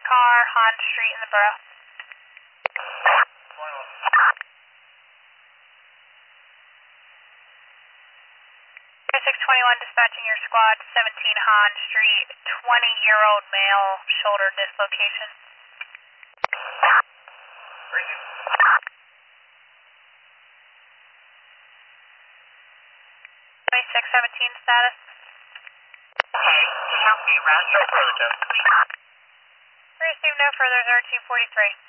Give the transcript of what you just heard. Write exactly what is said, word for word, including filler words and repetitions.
car, Han Street in the borough. six twenty-one dispatching your squad, seventeen Han Street, twenty-year-old male, shoulder dislocation. twenty-six seventeen status. Okay, can you help me route your code? We received no further, two forty-three.